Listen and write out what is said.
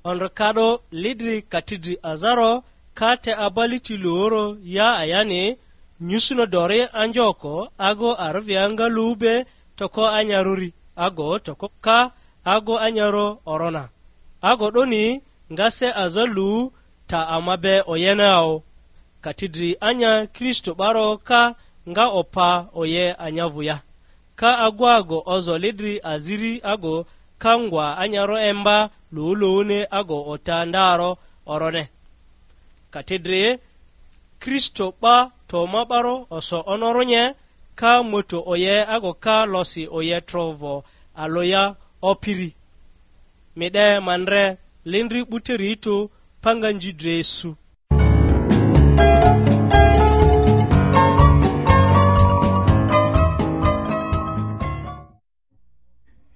onro kado lidri katidri azaro kate abaliti loro ya ayani nyusuno dore anjoko ago arvianga lube toko anyaruri ago toko ka ago anyaro orona ago doni ngase azalu ta amabe oyenao katidri anya Kristo baro ka nga opa oye anyavuya ka agwago ozo lidri aziri ago kangwa anyaro emba lulune ago otandaro orone katidri Kristo ba to mabaro oso onoronye ka moto oye ago ka losi oye trovo aloya opiri mide manre lindri buterito panganji dresu